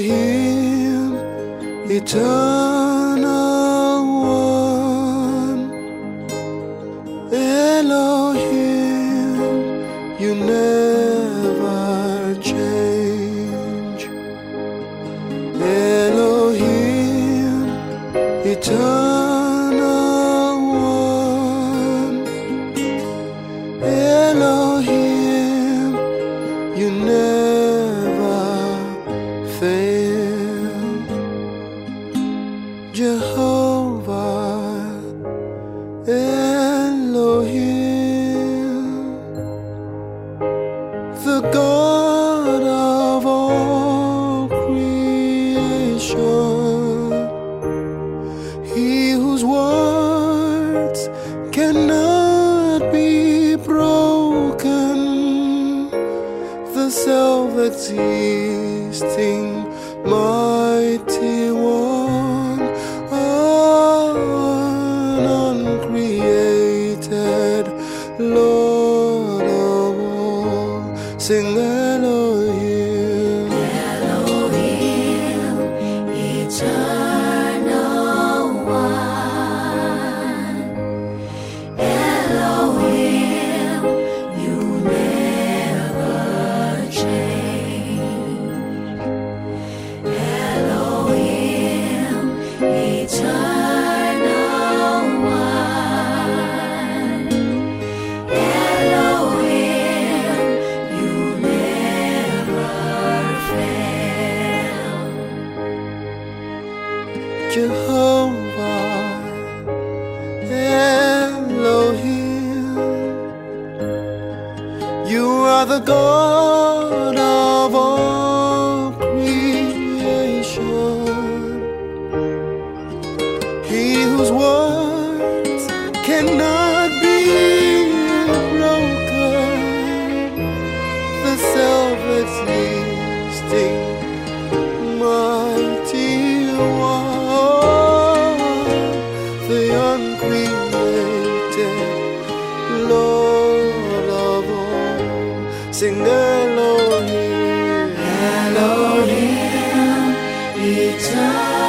Elohim, eternal one. Elohim, you never change. Elohim, eternal one. Elohim, you never fail. Jehovah Elohim, the God of all creation, He whose words cannot be broken, the self-existing mighty one, uncreated Lord of all. Sing Elohim, Elohim, eternal one. Elohim, you never change. Elohim, eternal one. Elohim, you never fail. Jehovah Elohim, you are the God of all creation, He whose words cannot be broken, the self-existing mighty one, the uncreated Lord of all. Sing Elohim, Elohim, eternal